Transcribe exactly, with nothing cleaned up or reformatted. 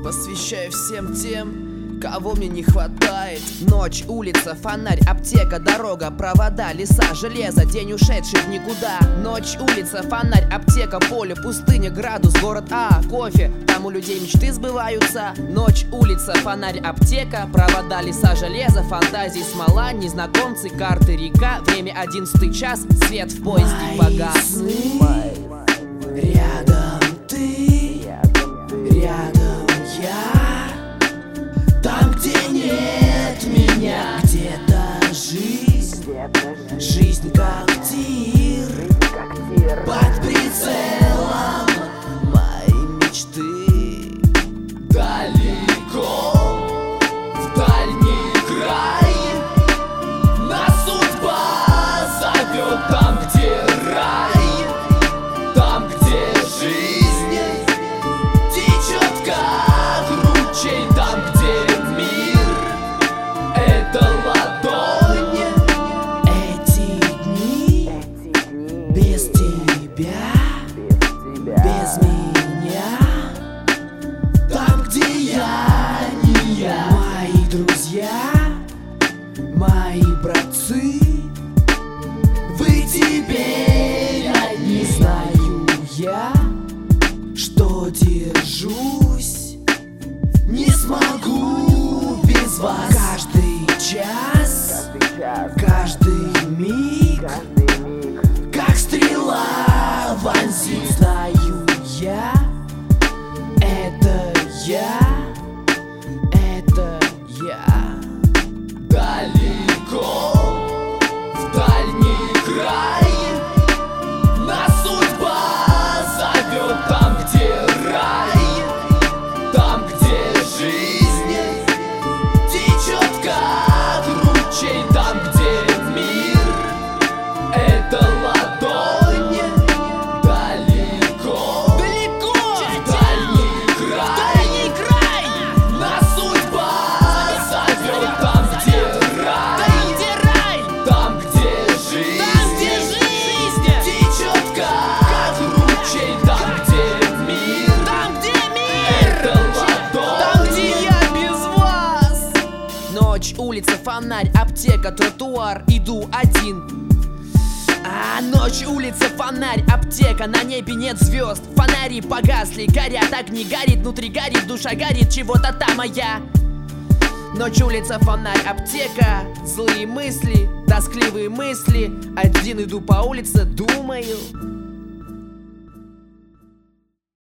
Посвящаю всем тем, кого мне не хватает. Ночь, улица, фонарь, аптека, дорога, провода, леса, железо, день ушедший в никуда. Ночь, улица, фонарь, аптека, поле, пустыня, градус, город А, кофе, там у людей мечты сбываются. Ночь, улица, фонарь, аптека, провода, леса, железо, фантазии, смола, незнакомцы, карты, река. Время одиннадцатый час, свет в поезде погас. Рядом ты, рядом я. Там, где нет меня, где-то жизнь, жизнь как тир, под прицелом моей мечты. Далеко, в дальний край, нас судьба зовет там, где рай, там, где жизнь течет как ручей, там, где мир — это ладонь. Эти дни без тебя, без меня, там, где я не я. Мои друзья, мои братцы, вы теперь одни. Знаю я, что держусь, не смогу без вас. Каждый час, каждый миг, как стрела вонзит. Знаю я, это я, это я. Далеко, в дальний край, нас судьба зовет там, где рай, там, где жизнь течет как ручей, там, где мир — это ладонь. Далеко, далеко, в дальний край, дальний край, нас судьба зовет там, где рай, там, где рай, там, где жизнь, там, где жизнь течет как ручей, там, где мир, там, где мир — это ладонь. Там, где я без вас. Ночь, улица, фонарь, аптека, тротуар, иду один. А ночь, улица, фонарь, аптека, на небе нет звезд. Фонари погасли, горят огни, горит внутри, горит душа, горит чего-то там моя. Ночь, улица, фонарь, аптека, злые мысли, тоскливые мысли. Один иду по улице, думаю.